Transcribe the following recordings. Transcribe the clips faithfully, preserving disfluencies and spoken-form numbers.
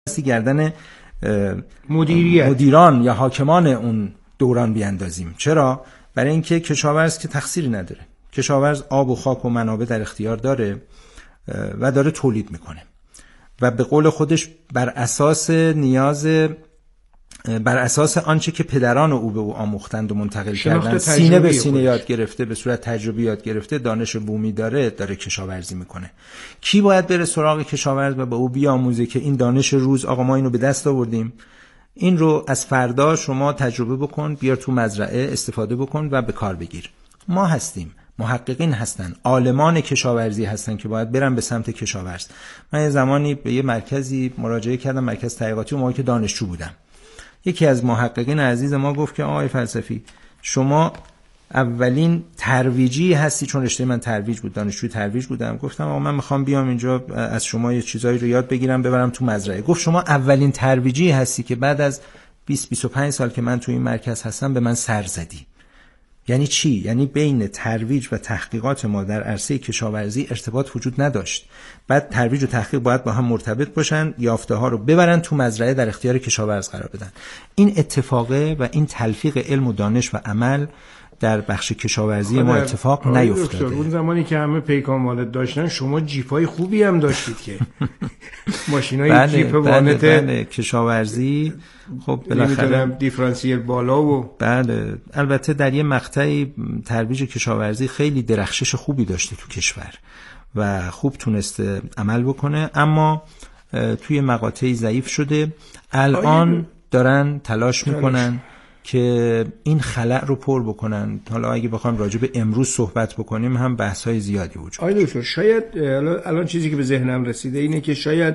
گردن مدیریت مدیران یا حاکمان اون دوران بیاندازیم. چرا؟ برای اینکه کشاورز که تقصیری نداره. کشاورز آب و خاک و منابع در اختیار داره و داره تولید میکنه و به قول خودش بر اساس نیاز بر اساس آنچه که پدران او به او آموختند و منتقل کردند، سینه به سینه خودش. یاد گرفته، به صورت تجربی یاد گرفته، دانش بومی داره، داره کشاورزی میکنه. کی باید بره سراغ کشاورز و به او بیاموزه که این دانش روز آقا ما اینو به دست آوردیم، این رو از فردا شما تجربه بکن، بیار تو مزرعه استفاده بکن و به کار بگیر. ما هستیم، محققین هستن، عالمان کشاورزی هستن که باید برن به سمت کشاورز. من یه زمانی به یه مرکزی مراجعه کردم، مرکز تحقیقاتی، اون موقعی که دانشجو بودم. یکی از محققین عزیز ما گفت که آقای فلسفی، شما اولین ترویجی هستی، چون رشته من ترویج بود، دانشجوی ترویج بودم. گفتم آقا من میخوام بیام اینجا از شما یه چیزایی رو یاد بگیرم ببرم تو مزرعه. گفت شما اولین ترویجی هستی که بعد از بیست بیست و پنج سال که من تو این مرکز هستم به من سر زدی. یعنی چی؟ یعنی بین ترویج و تحقیقات ما در عرصه کشاورزی ارتباط وجود نداشت. بعد ترویج و تحقیق باید با هم مرتبط باشن، یافته ها رو ببرن تو مزرعه در اختیار کشاورز قرار بدن. این اتفاقه و این تلفیق علم و دانش و عمل در بخش کشاورزی ما اتفاق نیفتاده. اون زمانی که همه پیکان والد داشتن شما جیپای خوبی هم داشتید که ماشینای بله، جیپ بله، وانت بله، کشاورزی خب بالاخره دیفرانسیل بالا و بله. البته در یه مقطعی ترویج کشاورزی خیلی درخشش خوبی داشته تو کشور و خوب تونسته عمل بکنه، اما توی مقاطعی ضعیف شده. الان دارن تلاش میکنن که این خلأ رو پر بکنن. حالا اگه بخوام راجع به امروز صحبت بکنیم هم بحث‌های زیادی وجود داره. آقای دکتر، شاید الان چیزی که به ذهنم رسیده اینه که شاید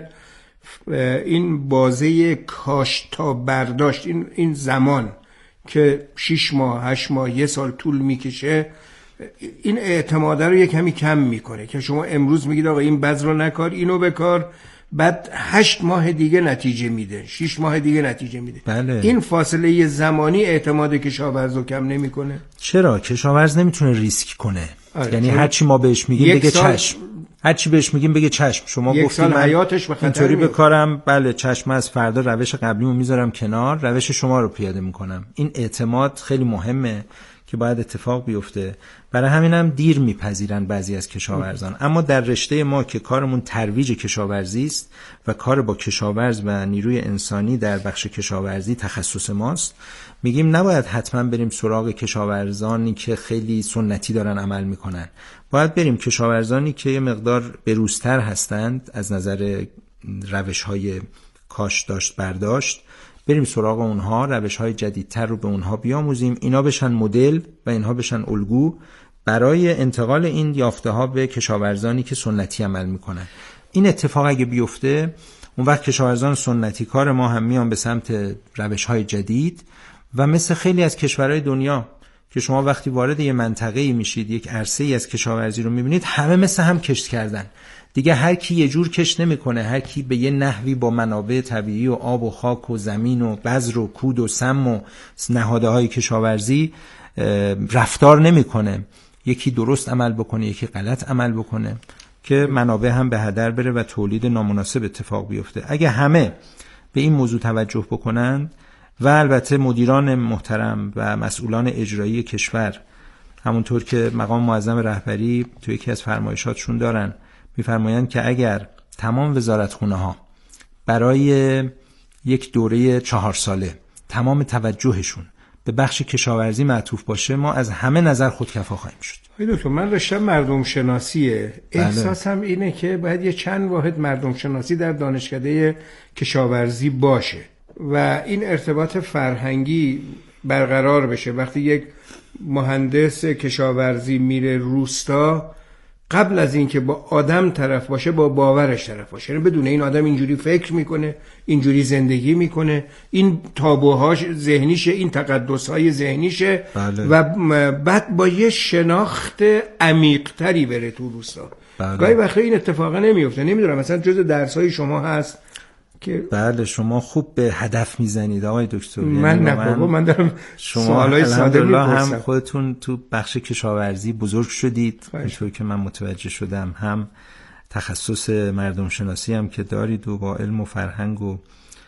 این بازه کاشت تا برداشت، این این زمان که شش ماه، هشت ماه، یه سال طول میکشه، این اعتماده رو یک کمی کم میکنه که شما امروز میگید آقا این بذر رو نکار، اینو بکار، بعد هشت ماه دیگه نتیجه میده، شش ماه دیگه نتیجه میده. بله. این فاصله زمانی اعتماد کشاورز رو کم نمیکنه؟ چرا؟ کشاورز نمیتونه ریسک کنه. آره. یعنی هر چی ما بهش میگیم بگه چشم، هر چی بهش میگیم بگه چشم. شما گفتید من حیاتش به خطر اینطوری بکارم، بله چشم، از فردا روش قبلیمو میذارم کنار، روش شما رو پیاده میکنم. این اعتماد خیلی مهمه که باید اتفاق بیفته. برای همینم دیر میپذیرن بعضی از کشاورزان. اما در رشته ما که کارمون ترویج کشاورزی است و کار با کشاورز و نیروی انسانی در بخش کشاورزی تخصص ماست، میگیم نباید حتما بریم سراغ کشاورزانی که خیلی سنتی دارن عمل میکنن. باید بریم کشاورزانی که یه مقدار بروزتر هستند از نظر روش‌های کاشت داشت برداشت، بریم سراغ اونها، روش‌های جدیدتر رو به اونها بیاموزیم، اینا بشن مدل و اینها بشن الگو برای انتقال این یافته‌ها به کشاورزانی که سنتی عمل میکنن. این اتفاق اگه بیفته، اون وقت کشاورزان سنتی کار ما هم میان به سمت روش‌های جدید و مثل خیلی از کشورهای دنیا که شما وقتی وارد یه منطقه‌ای میشید، یک عرصه‌ای از کشاورزی رو میبینید، همه مثل هم کشت کردن. دیگه هر کی یه جور کشت نمیکنه، هر کی به یه نحوی با منابع طبیعی و آب و خاک و زمین و بذر و کود و سم و نهادهای کشاورزی رفتار نمیکنه. یکی درست عمل بکنه، یکی غلط عمل بکنه که منابع هم به هدر بره و تولید نامناسب اتفاق بیفته. اگه همه به این موضوع توجه بکنن و البته مدیران محترم و مسئولان اجرایی کشور، همونطور که مقام معظم رهبری تو یکی از فرمایشاتشون دارن، می‌فرمایند که اگر تمام وزارتخونه‌ها برای یک دوره چهار ساله تمام توجهشون به بخش کشاورزی معطوف باشه، ما از همه نظر خودکفا خواهیم شد. دکتر، من رشتم مردم شناسیه. احساسم اینه که باید یه چند واحد مردم شناسی در دانشکده کشاورزی باشه و این ارتباط فرهنگی برقرار بشه. وقتی یک مهندس کشاورزی میره روستا، قبل از این که با آدم طرف باشه با باورش طرف باشه، یعنی بدون این آدم اینجوری فکر میکنه، اینجوری زندگی میکنه، این تابوهاش ذهنیشه، این تقدسهای ذهنیشه. بله. و بعد با یه شناخت عمیق‌تری بره تو روستا. بله. گاهی وقتا این اتفاقا نمیفته. نمیدونم مثلا جز درسای شما هست که بله شما خوب به هدف میزنید آقای دکتر. من نه بابا، من دارم سوالای ساده میپرسم. هم خودتون تو بخش کشاورزی بزرگ شدید، اینطور که من متوجه شدم، هم تخصص مردم شناسی هم که دارید و با علم و فرهنگ و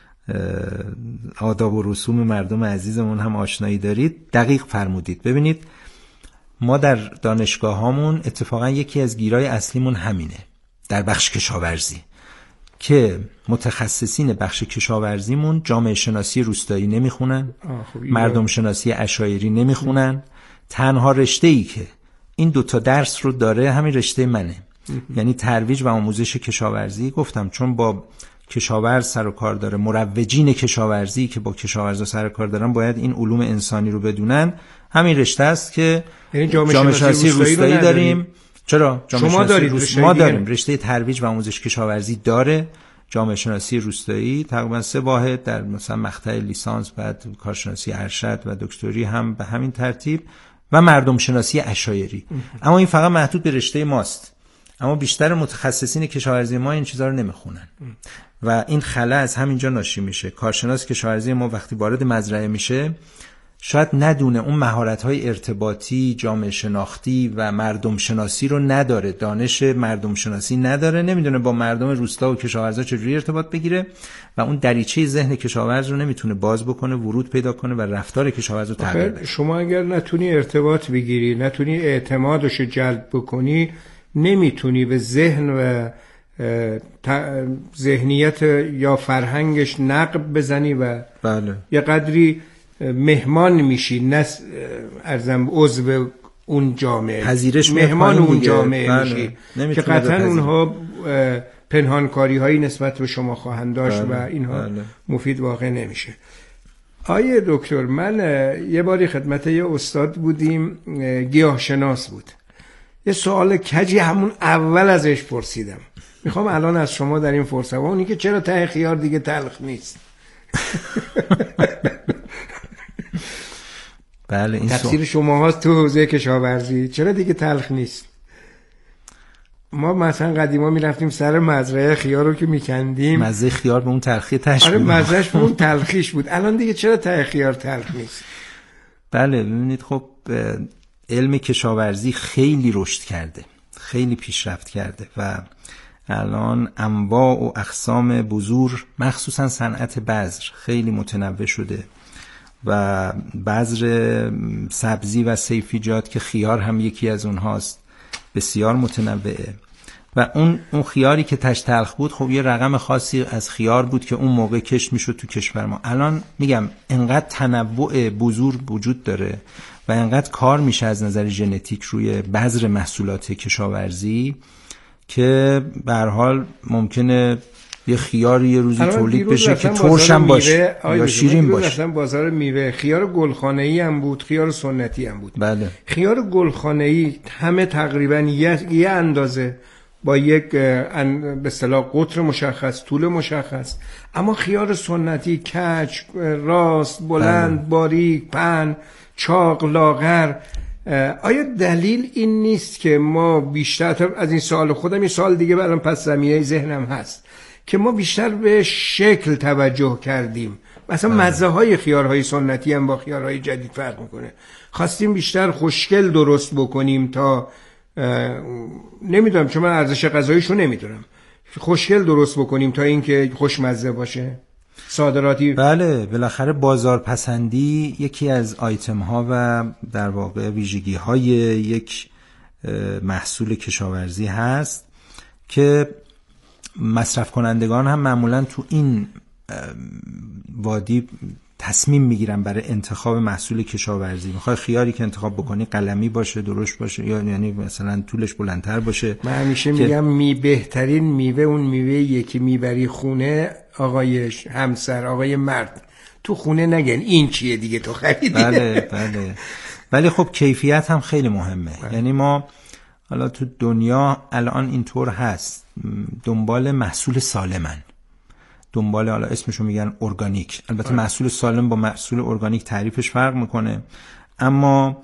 آداب و رسوم مردم عزیزمون هم آشنایی دارید، دقیق فرمودید. ببینید ما در دانشگاه هامون اتفاقا یکی از گیرای اصلیمون همینه در بخش کشاورزی، که متخصصین بخش کشاورزیمون جامعه شناسی روستایی نمیخونن، مردم شناسی عشایری نمیخونن. تنها رشته‌ای که این دوتا درس رو داره همین رشته منه، یعنی ترویج و آموزش کشاورزی. گفتم چون با کشاورز سر و کار داره، مروجین کشاورزی که با کشاورزا سر و کار دارن باید این علوم انسانی رو بدونن. همین رشته است که جامعه, جامعه شناسی روستایی, روستایی داریم. چرا؟ جامعه شما دارید رشته ما داریم رشته ترویج و آموزش کشاورزی داره جامعه شناسی روستایی، تقریبا سه واحد در مثلا مقطع لیسانس، بعد کارشناسی ارشد و دکتری هم به همین ترتیب، و مردم شناسی عشایری. اما این فقط محدود به رشته ماست، اما بیشتر متخصصین کشاورزی ما این چیزا رو نمیخونن و این خلا از همینجا ناشی میشه. کارشناس کشاورزی ما وقتی وارد مزرعه میشه شاید ندونه اون مهارت‌های ارتباطی، جامعه شناختی و مردم شناسی رو نداره، دانش مردم شناسی نداره، نمیدونه با مردم روستا و کشاورزا چجوری ارتباط بگیره و اون دریچه ذهن کشاورز رو نمیتونه باز بکنه، ورود پیدا کنه و رفتار کشاورز رو تغییر بده. شما اگر نتونی ارتباط بگیری، نتونی اعتمادش جلب بکنی، نمیتونی به ذهن و ذهنیت یا فرهنگش نقب بزنی و بله. یه قدری مهمان میشی، نه ارزم عضو اون جامعه، پذیرش مهمان اون جامعه بله. میشی که قطعا اونها پنهانکاری هایی نسبت به شما خواهند داشت بله. و اینها بله. مفید واقع نمیشه. آیه دکتر، من یه باری خدمت یه استاد بودیم، گیاهشناس بود، یه سوال کجی همون اول ازش پرسیدم، میخوام الان از شما در این فرصت، اونی که چرا ته خیار دیگه تلخ نیست؟ بله این تفسیر شما هاست تو حوزه کشاورزی، چرا دیگه تلخ نیست؟ ما مثلا قدیما میرفتیم سر مزرعه خیار رو که میکندیم، مزه خیار به اون تلخی تش بود. آره مزهش به اون تلخیش بود. الان دیگه چرا ته خیار تلخ نیست؟ بله ببینید خب علم کشاورزی خیلی رشد کرده، خیلی پیشرفت کرده و الان انواع و اقسام بذور، مخصوصا صنعت بذر خیلی متنوع شده و بذر سبزی و سیفیجات که خیار هم یکی از اونهاست بسیار متنوعه و اون اون خیاری که تش تلخ بود خب یه رقم خاصی از خیار بود که اون موقع کشت میشد تو کشور ما. الان میگم انقدر تنوع بذور وجود داره و انقدر کار میشه از نظر ژنتیک روی بذر محصولات کشاورزی که به هر حال ممکنه یه خیاری یه روزی تولید بشه که ترش هم باشه یا شیرین باشه. مثلا بازار میوه خیار گلخانه‌ای هم بود، خیار سنتی هم بود. بله. خیار گلخانه‌ای همه تقریبا یه, یه اندازه با یک به اصطلاح قطر مشخص، طول مشخص، اما خیار سنتی کج، راست، بلند، بله. باریک، پهن، چاق، لاغر. آیا دلیل این نیست که ما بیشتر از این سوال خودم این سوال دیگه الان پس زمینه ذهنم هست که ما بیشتر به شکل توجه کردیم؟ مثلا مزه های خیارهای سنتی هم با خیارهای جدید فرق میکنه. خواستیم بیشتر خوشگل درست بکنیم تا نمیدونم، چون من ارزش غذاییشو نمیدونم، خوشگل درست بکنیم تا اینکه خوشمزه باشه صادراتی. بله بالاخره بازار پسندی یکی از آیتم ها و در واقع ویژگی های یک محصول کشاورزی هست که مصرف کنندگان هم معمولا تو این وادی تصمیم میگیرن برای انتخاب محصول کشاورزی. میخوای خیاری که انتخاب بکنی قلمی باشه، درشت باشه، یا یعنی مثلا طولش بلندتر باشه. من همیشه میگم می بهترین میوه اون میوه‌ایه که میبری خونه آقای همسر، آقای مرد، تو خونه نگن این چیه دیگه تو خریدی. بله بله. ولی خب کیفیت هم خیلی مهمه. بله. یعنی ما حالا تو دنیا الان اینطور هست، دنبال محصول سالمن، دنبال حالا اسمشو میگن ارگانیک. البته محصول سالم با محصول ارگانیک تعریفش فرق میکنه، اما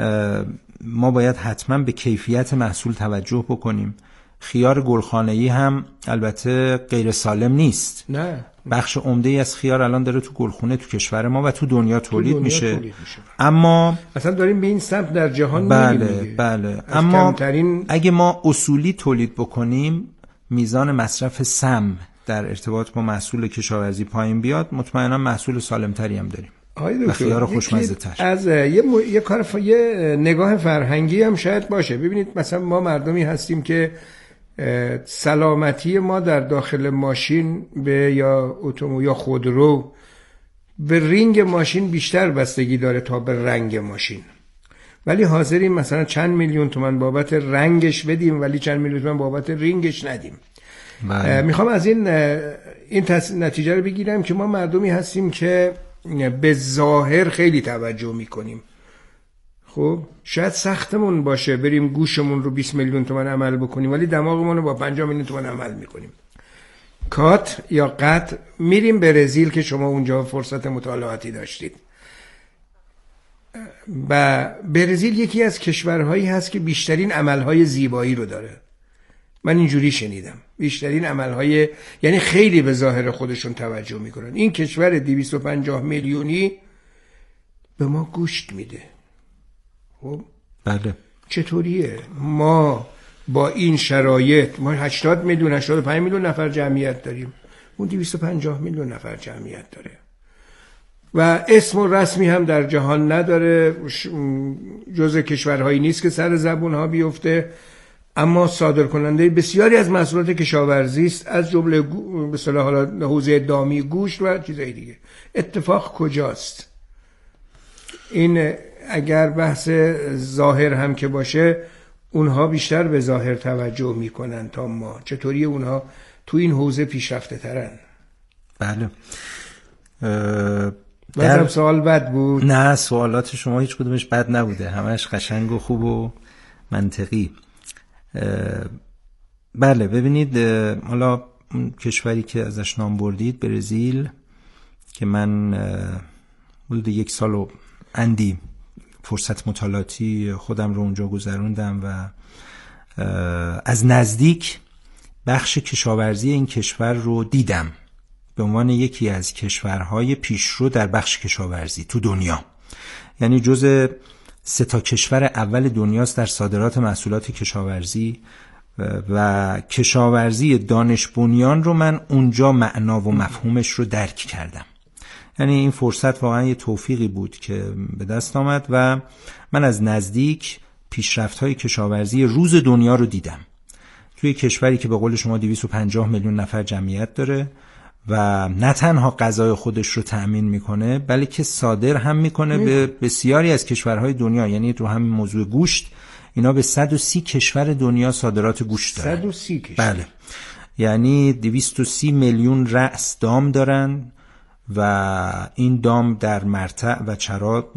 ما باید حتما به کیفیت محصول توجه بکنیم. خیار گلخانه‌ای هم البته غیر سالم نیست. نه. بخش عمده‌ای از خیار الان داره تو گلخونه تو کشور ما و تو دنیا تولید, دنیا میشه. تولید میشه. اما اصلا داریم به این سمت در جهان بله میریم. بله. اما کمترین... اگه ما اصولی تولید بکنیم میزان مصرف سم در ارتباط با محصول کشاورزی پایین بیاد، مطمئنا محصول سالمتری هم داریم و خیار خوشمزه تر. از یه, م... یه کار ف... یه نگاه فرهنگی هم شاید باشه. ببینید مثلا ما مردمی هستیم که سلامتی ما در داخل ماشین به یا اتومبیل یا خودرو به رینگ ماشین بیشتر بستگی داره تا به رنگ ماشین، ولی حاضریم مثلا چند میلیون تومان بابت رنگش بدیم ولی چند میلیون تومان بابت رینگش ندیم. میخوام از این این تص... نتیجه رو بگیرم که ما مردمی هستیم که به ظاهر خیلی توجه میکنیم. خب شاید سختمون باشه بریم گوشمون رو بیست میلیون تومان عمل بکنیم ولی دماغمون رو با پنجاه میلیون تومان عمل میکنیم. کات یا قط میریم برزیل که شما اونجا فرصت مطالعاتی داشتید. و برزیل یکی از کشورهایی هست که بیشترین عملهای زیبایی رو داره. من اینجوری شنیدم بیشترین عملهای، یعنی خیلی به ظاهر خودشون توجه میکنن. این کشور دویست و پنجاه میلیونی به ما گوشت میده. خب بله چطوریه ما با این شرایط، ما هشتاد میلیون هشتاد و پنج میلیون نفر جمعیت داریم، اون دویست و پنجاه میلیون نفر جمعیت داره و اسم و رسمی هم در جهان نداره، جزء کشورهایی نیست که سر زبونها بیفته، اما صادرکننده بسیاری از محصولات کشاورزی است، از جمله به اصطلاح حالا حوزه دامی، گوشت و چیزای دیگه. اتفاق کجاست؟ این اگر بحث ظاهر هم که باشه اونها بیشتر به ظاهر توجه میکنن تا ما. چطوری اونها تو این حوزه پیشرفته ترن؟ بله. در سوال بد بود؟ نه، سوالات شما هیچ کدومش بد نبوده، همش قشنگ و خوب و منطقی. بله ببینید، حالا کشوری که ازش نام بردید برزیل که من حدود یک سال و اندی فرصت مطالعاتی خودم رو اونجا گذروندم و از نزدیک بخش کشاورزی این کشور رو دیدم به عنوان یکی از کشورهای پیشرو در بخش کشاورزی تو دنیا. یعنی جز سه تا کشور اول دنیاست در صادرات محصولات کشاورزی و کشاورزی دانش بنیان رو من اونجا معنا و مفهومش رو درک کردم. یعنی این فرصت واقعا یه توفیقی بود که به دست آمد و من از نزدیک پیشرفت‌های کشاورزی روز دنیا رو دیدم توی کشوری که به قول شما دویست و پنجاه میلیون نفر جمعیت داره و نه تنها غذای خودش رو تأمین میکنه بلکه صادر هم میکنه به بسیاری از کشورهای دنیا. یعنی تو همین موضوع گوشت اینا به صد و سی کشور دنیا صادرات گوشت دارن. صد و سی کشور؟ بله. یعنی دویست و سی میلیون رأس دام دارن و این دام در مرتع و چرا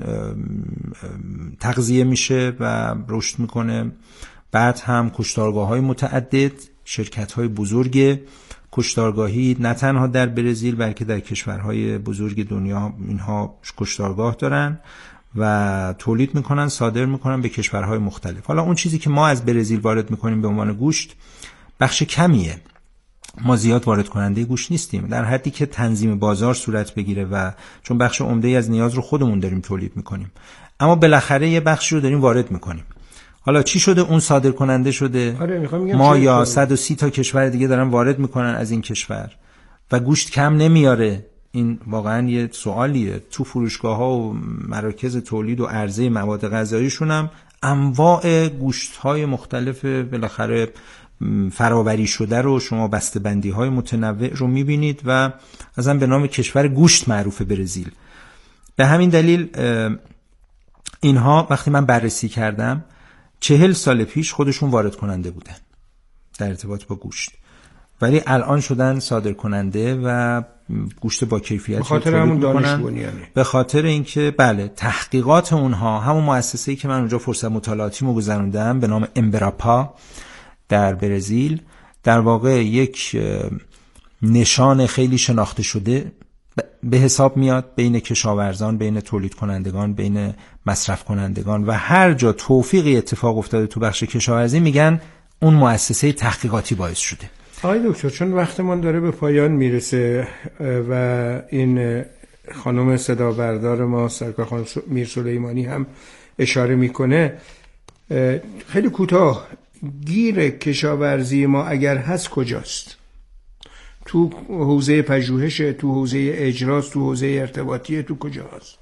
تغذیه میشه و رشد میکنه. بعد هم کشتارگاه‌های متعدد، شرکت‌های بزرگ کشتارگاهی نه تنها در برزیل بلکه در کشورهای بزرگ دنیا اینها کشتارگاه دارن و تولید میکنن، صادر میکنن به کشورهای مختلف. حالا اون چیزی که ما از برزیل وارد میکنیم به عنوان گوشت بخش کمیه، ما زیاد وارد کننده گوشت نیستیم در حدی که تنظیم بازار صورت بگیره و چون بخش عمده از نیاز رو خودمون داریم تولید میکنیم، اما بالاخره یه بخشی رو داریم وارد میکنیم. حالا چی شده؟ اون صادر کننده شده. آره ما یا صد و سی تا کشور دیگه دارن وارد میکنن از این کشور و گوشت کم نمیاره. این واقعا یه سوالیه. تو فروشگاه ها و مراکز تولید و عرضه مواد غذاییشون هم انواع گوشت های مختلف بالاخره فراوری شده رو شما بسته‌بندی های متنوع رو میبینید و اصلا به نام کشور گوشت معروف برزیل. به همین دلیل اینها وقتی من بررسی کردم چهل سال پیش خودشون وارد کننده بودن در ارتباط با گوشت، ولی الان شدن صادر کننده و گوشت با کیفیت به خاطر همون دانش بنیانی، به خاطر اینکه بله تحقیقات اونها، همون مؤسسه‌ای که من اونجا فرصت مطالعاتیمو گذروندم به نام امبراپا در برزیل، در واقع یک نشان خیلی شناخته شده به حساب میاد بین کشاورزان، بین تولید کنندگان، بین مصرف کنندگان و هر جا توفیقی اتفاق افتاده تو بخش کشاورزی میگن اون مؤسسه تحقیقاتی باعث شده. آقای دکتر، چون وقتمون داره به پایان میرسه و این خانم صدا بردار ما سرکار خانم میر سلیمانی هم اشاره میکنه، خیلی کوتاه گیر کشاورزی ما اگر هست کجاست؟ تو حوزه پژوهشه، تو حوزه اجراست، تو حوزه ارتباطیه، تو کجا هست؟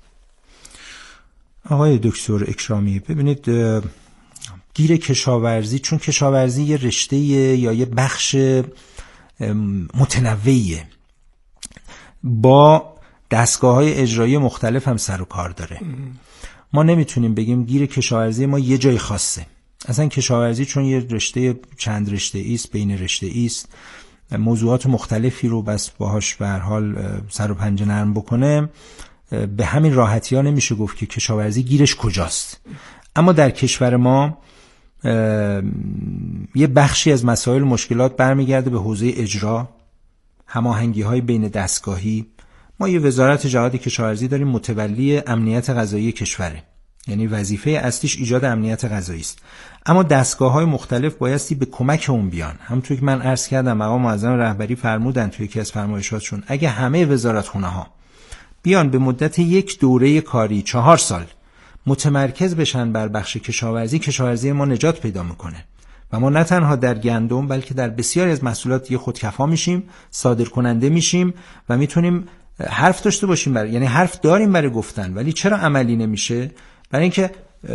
آقای دکتر اکرامی، ببینید گیر کشاورزی، چون کشاورزی یه رشته یا یه بخش متنوعیه، با دستگاه‌های اجرایی مختلف هم سر و کار داره. ما نمیتونیم بگیم گیر کشاورزی ما یه جای خاصه. اصلا کشاورزی چون یه رشته چند رشته ایست، بین رشته ایست، موضوعات مختلفی رو بس باهاش به هر حال سر و پنجه نرم بکنه، به همین راحتی ها نمیشه گفت که کشاورزی گیرش کجاست. اما در کشور ما یه بخشی از مسائل مشکلات برمیگرده به حوزه اجرا، هماهنگی های بین دستگاهی. ما یه وزارت جهاد کشاورزی داریم متولی امنیت غذایی کشوره، یعنی وظیفه اصلیش ایجاد امنیت غذایی است. اما دستگاه‌های مختلف بایستی به کمک اون بیان. همونطور که من عرض کردم مقام معظم رهبری فرمودن توی یکی از فرمایشاتشون اگه همه وزارتخونه‌ها بیان به مدت یک دوره کاری چهار سال متمرکز بشن بر بخش کشاورزی، کشاورزی ما نجات پیدا میکنه و ما نه تنها در گندم بلکه در بسیاری از محصولات یه خودکفا میشیم، صادر کننده میشیم و میتونیم حرف داشته باشیم برای، یعنی حرف داریم برای گفتن، ولی چرا عملی نمیشه؟ برای اینکه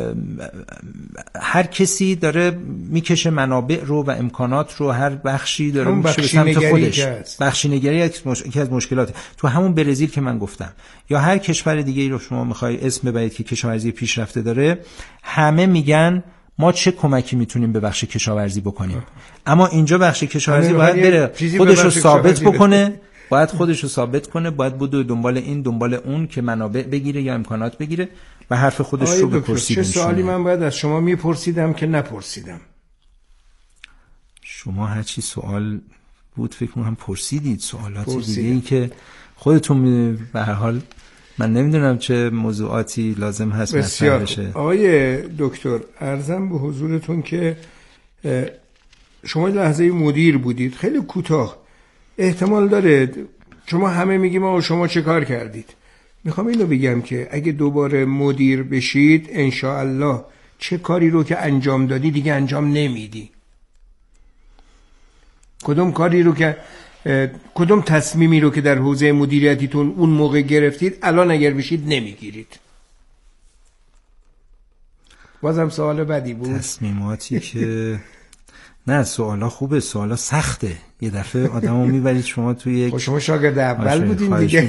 هر کسی داره میکشه منابع رو و امکانات رو، هر بخشی داره میشه به سمت خودش. بخشی نگری یکی از مشکلات تو همون برزیل که من گفتم، یا هر کشور دیگه ای رو شما میخوای اسم ببرید که کشاورزی پیشرفته داره، همه میگن ما چه کمکی میتونیم به بخش کشاورزی بکنیم. اما اینجا بخش کشاورزی باید بره خودش رو ثابت بکنه، باید خودش رو ثابت کنه، باید بده دنبال این دنبال اون که منابع بگیره یا امکانات بگیره و حرف خودش رو بپرسید. چه سوالی من باید از شما میپرسیدم که نپرسیدم؟ شما هر چی سوال بود فکر کنم پرسیدید. سوالات دیگه ای که خودتون به هر حال من نمیدونم چه موضوعاتی لازم هست مطرح بشه. آقای دکتر عرضم به حضورتون که شما لحظه مدیر بودید، خیلی کوتاه، احتمال داره شما همه میگیم آقا شما چه کار کردید. میخوام اینو بگم که اگه دوباره مدیر بشید انشاءالله چه کاری رو که انجام دادی دیگه انجام نمیدی؟ کدوم کاری رو که کدوم تصمیمی رو که در حوزه مدیریتیتون اون موقع گرفتید الان اگر بشید نمیگیرید؟ بازم سوال بدی بود. تصمیماتی که نه، سوالا خوبه، سوالا سخته، یه دفعه آدمو میبرید شما توی یک شما شاگرد اول بودین دیگه.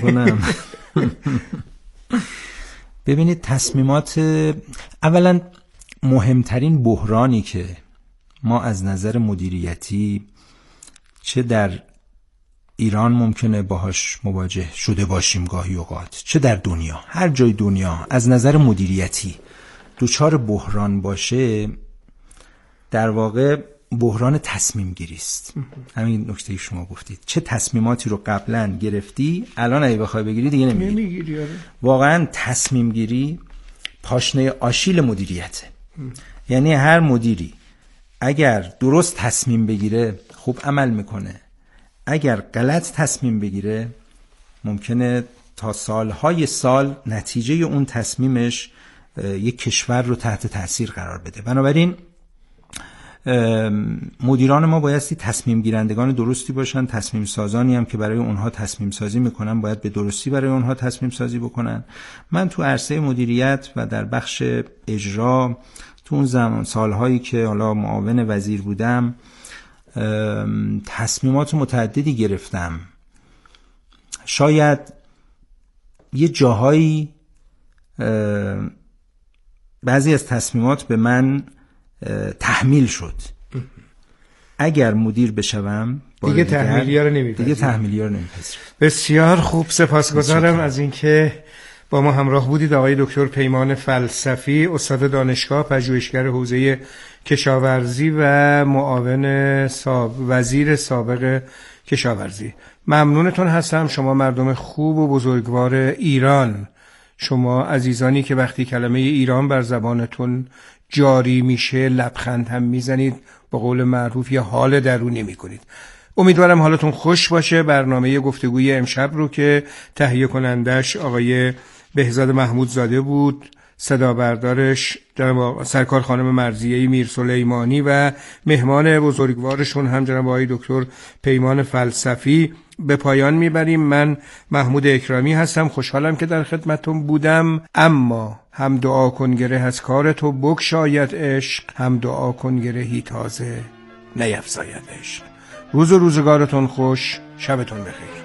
ببینید تصمیمات، اولا مهمترین بحرانی که ما از نظر مدیریتی چه در ایران ممکنه باهاش مواجه شده باشیم گاهی اوقات، چه در دنیا، هر جای دنیا از نظر مدیریتی دوچار بحران باشه، در واقع بحران تصمیم گیری است. همین نکته که شما گفتید، چه تصمیماتی رو قبلا گرفتی الان اگه بخوای بگیری دیگه نمیگیری. واقعا تصمیم گیری پاشنه آشیل مدیریته. یعنی هر مدیری اگر درست تصمیم بگیره خوب عمل میکنه، اگر غلط تصمیم بگیره ممکنه تا سالهای سال نتیجه اون تصمیمش یک کشور رو تحت تاثیر قرار بده. بنابراین مدیران ما بایستی تصمیم گیرندگان درستی باشن، تصمیم سازانی هم که برای اونها تصمیم سازی میکنن باید به درستی برای اونها تصمیم سازی بکنن. من تو عرصه مدیریت و در بخش اجرا تو اون زمان سالهایی که حالا معاون وزیر بودم تصمیمات متعددی گرفتم. شاید یه جاهایی بعضی از تصمیمات به من تحمیل شد. اگر مدیر بشوم دیگه تحمیلی ها رو نمیپذیرم. دیگه تحمیلی ها رو نمیپذیرم. بسیار خوب، سپاسگزارم از اینکه با ما همراه بودید. آقای دکتر پیمان فلسفی، استاد دانشگاه، پژوهشگر حوزه کشاورزی و معاون ساب... وزیر سابق کشاورزی. ممنونتون هستم. شما مردم خوب و بزرگوار ایران، شما عزیزانی که وقتی کلمه ایران بر زبانتون جاری میشه لبخند هم میزنید، با قول معروف یه حال درونی میکنید. امیدوارم حالتون خوش باشه. برنامه گفتگوی امشب رو که تهیه کنندش آقای بهزاد محمودزاده بود، صدا بردارش جناب سرکار خانم مرضیه میر سلیمانی و مهمان بزرگوارشون هم جناب آقای دکتر پیمان فلسفی به پایان میبریم. من محمود اکرامی هستم، خوشحالم که در خدمتون بودم. اما هم دعا کن گره از کار تو بگشاید عشق، هم دعا کن گرهی تازه نیفزاید عشق. روز و روزگارتون خوش، شبتون بخیر.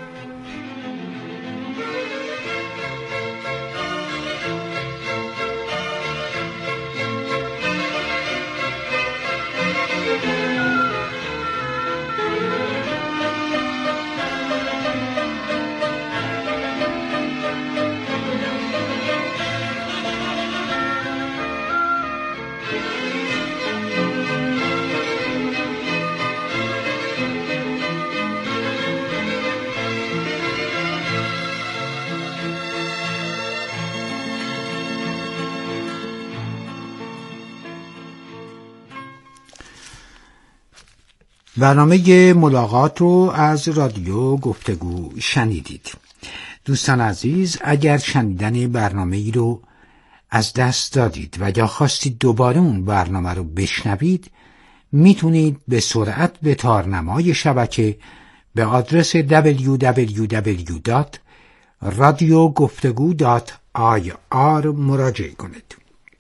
برنامه ملاقات رو از رادیو گفتگو شنیدید. دوستان عزیز، اگر شنیدن برنامه ای رو از دست دادید و یا خواستید دوباره اون برنامه رو بشنوید، میتونید به سرعت به تارنمای شبکه به آدرس دبلیو دبلیو دبلیو دات رادیو گفتگو دات آی آر مراجعه کنید.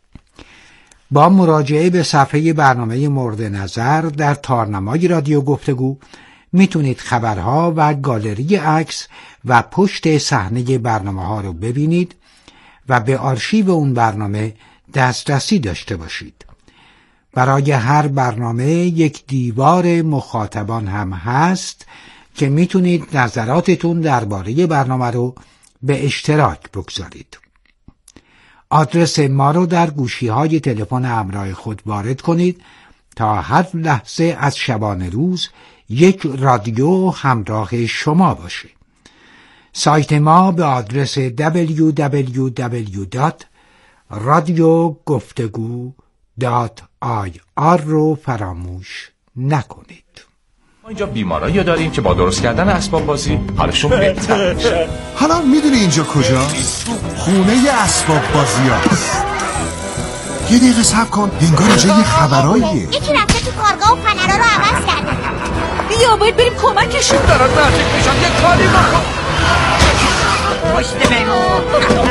با مراجعه به صفحه برنامه مورد نظر در تارنمای رادیو گفتگو میتونید خبرها و گالری عکس و پشت صحنه برنامه ها رو ببینید و به آرشیو اون برنامه دسترسی داشته باشید. برای هر برنامه یک دیوار مخاطبان هم هست که میتونید نظراتتون درباره برنامه رو به اشتراک بگذارید. آدرس ما رو در گوشی‌های تلفن همراه خود وارد کنید تا هر لحظه از شبانه روز یک رادیو همراه شما باشه. سایت ما به آدرس دبلیو دبلیو دبلیو دات رادیو گفتگو دات آی آر رو فراموش نکنید. ما اینجا بیمارایی داریم که با درست کردن اسباب بازی حالشون بهتر میشه. حالا میدونی اینجا کجا؟ خونه اسباب بازی هست. یه دقیقه صبر کن، انگار اینجا یه خبراییه. یکی رفته تو کارگاه و پنرها رو عوض کرده. بیا باید بریم کمکشون. دارن نزدیک میشن، یه کاری بکن. پشت منو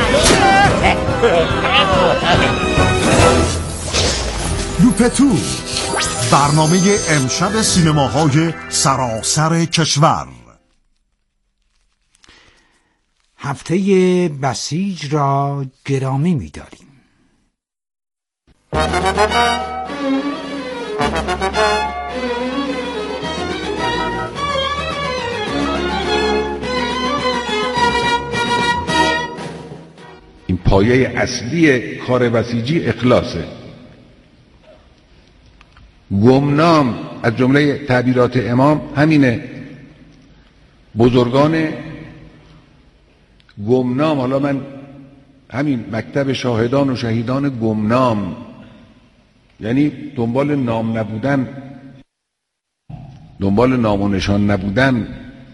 لوپتو، برنامه امشب سینماهای سراسر کشور. هفته بسیج را گرامی می‌داریم. این پایه اصلی کار بسیجی اخلاصه. گمنام از جمله تعبیرات امام همینه. بزرگان گمنام، حالا من همین مکتب شاهدان و شهیدان گمنام، یعنی دنبال نام نبودن، دنبال نام و نشان نبودن.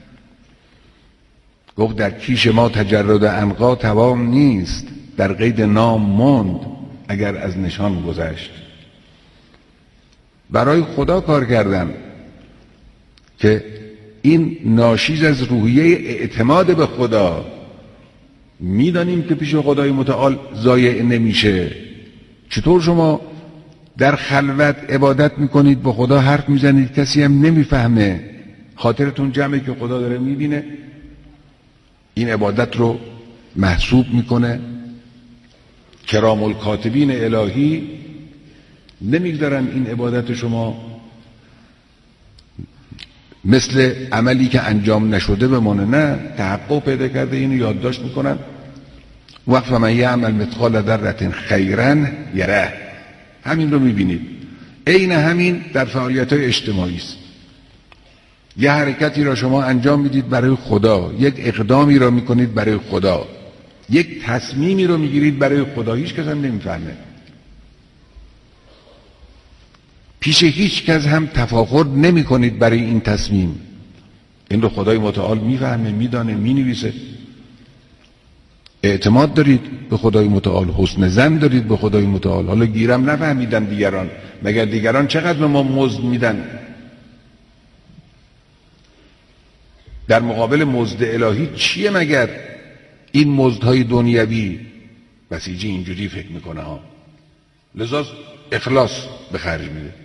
گفت در کیش ما تجرد عنقا توان نیست، در قید نام ماند اگر از نشان گذشت. برای خدا کار کردن که این ناشیز از روحیه اعتماد به خدا. میدانیم که پیش خدای متعال ضایع نمیشه. چطور شما در خلوت عبادت میکنید، با خدا حرف میزنید، کسی هم نمیفهمه، خاطرتون جمعه که خدا داره میبینه، این عبادت رو محسوب میکنه. کرام الکاتبین الهی نمیگذارن این عبادت شما مثل عملی که انجام نشده بمانه، نه، تحقق پیدا کرده، اینو یادداشت میکنن. وقت من یعمل مثقال ذره خیرا یره، همین رو میبینید. عین همین در فعالیت‌های اجتماعی است. یه حرکتی را شما انجام میدید برای خدا، یک اقدامی را میکنید برای خدا، یک تصمیمی رو میگیرید برای خدا، هیچ کس هم نمیفهمه. پیش هیچ کس هم تفاخر نمی کنید برای این تصمیم. این رو خدای متعال میفهمه، میدانه، مینویسه. اعتماد دارید به خدای متعال، حسن ظن دارید به خدای متعال. حالا گیرم نفهمیدن دیگران، مگر دیگران چقدر به ما مزد میدن؟ در مقابل مزد الهی چیه مگر این مزدهای دنیوی؟ بسیجی اینجوری فکر میکنه ها، لذا اخلاص به خرج میده،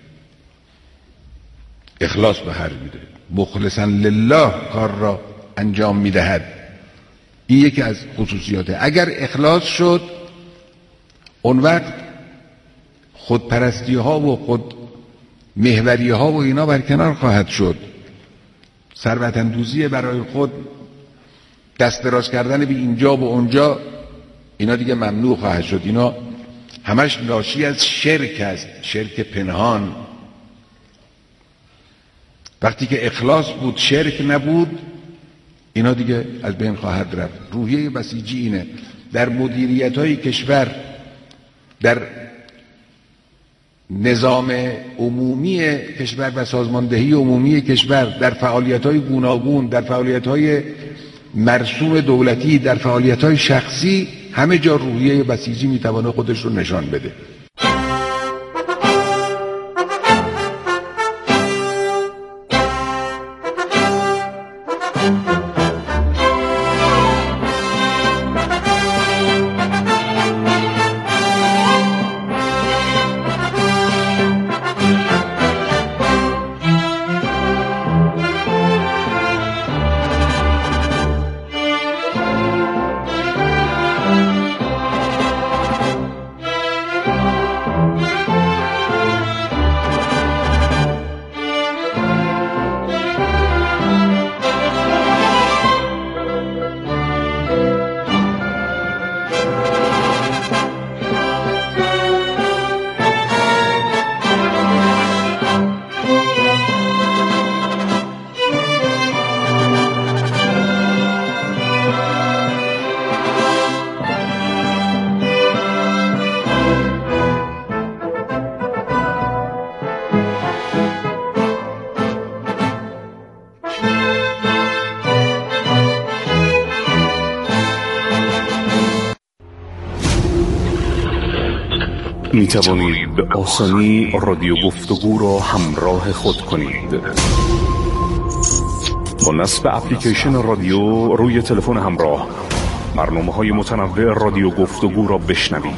اخلاص به خرج میده، مخلصا لله کار را انجام میدهد. این یکی از خصوصیاته. اگر اخلاص شد اون وقت خودپرستی ها و خود محوری ها و اینا برکنار خواهد شد. ثروت اندوزی برای خود، دست دراز کردن به اینجا و اونجا، اینا دیگه ممنوع خواهد شد. اینا همش ناشی از شرک است، شرک پنهان. وقتی که اخلاص بود شرک نبود، اینا دیگه از بین خواهد رفت. روحیه بسیجی اینه. در مدیریت های کشور، در نظام عمومی کشور و سازماندهی عمومی کشور، در فعالیت های گوناگون، در فعالیت های مرسوم دولتی، در فعالیت های شخصی، همه جا روحیه بسیجی میتوانه خودش رو نشان بده. می توانید به آسانی رادیو گفتگو را همراه خود کنید. با نصب اپلیکیشن رادیو روی تلفن همراه، برنامه‌های متنوع رادیو گفتگو را بشنوید.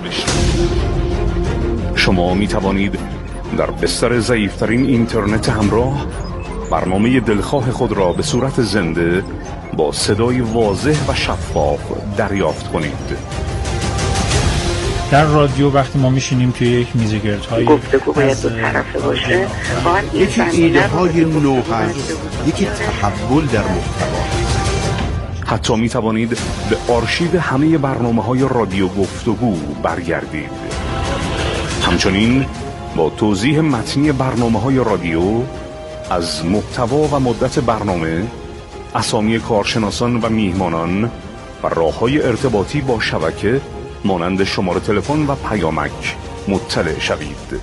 شما می توانید در بستر ضعیف‌ترین اینترنت همراه برنامه دلخواه خود را به صورت زنده با صدای واضح و شفاف دریافت کنید. در رادیو وقتی ما میشینیم توی یک میزگردهای گفتگو باید دو طرفه باشه، یکی ایده های نو هست، یکی تحول در محتوا. حتی می توانید به آرشیو همه برنامه های رادیو گفتگو برگردید. همچنین با توضیح متنی برنامه های رادیو از محتوا و مدت برنامه، اسامی کارشناسان و میهمانان و راه‌های ارتباطی با شبکه مانند شماره تلفن و پیامک مطلع شوید.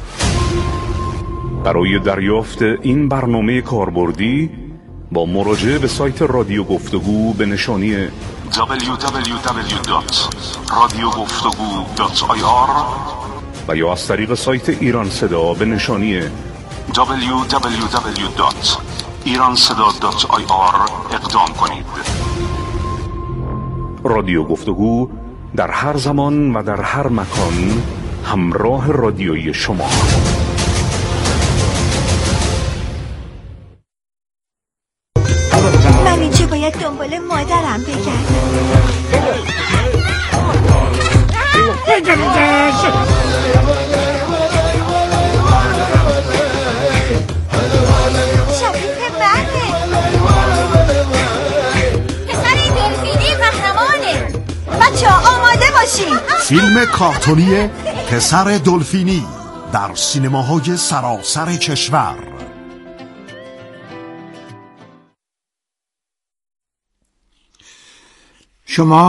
برای دریافت این برنامه کاربردی با مراجعه به سایت رادیو گفتگو به نشانی دبلیو دبلیو دبلیو دات رادیو گفتگو دات آی آر و یا از طریق سایت ایران صدا به نشانی دبلیو دبلیو دبلیو دات ایران صدا دات آی آر اقدام کنید. رادیو گفتگو در هر زمان و در هر مکان همراه رادیویی شما. من اینجا باید دنبال مادرم بگردم. شبیه منه. پسر این دلفینی قهرمانه. بچه ها آماده باشین. فیلم کارتونی پسر دلفینی در سینماهای سراسر کشور. شما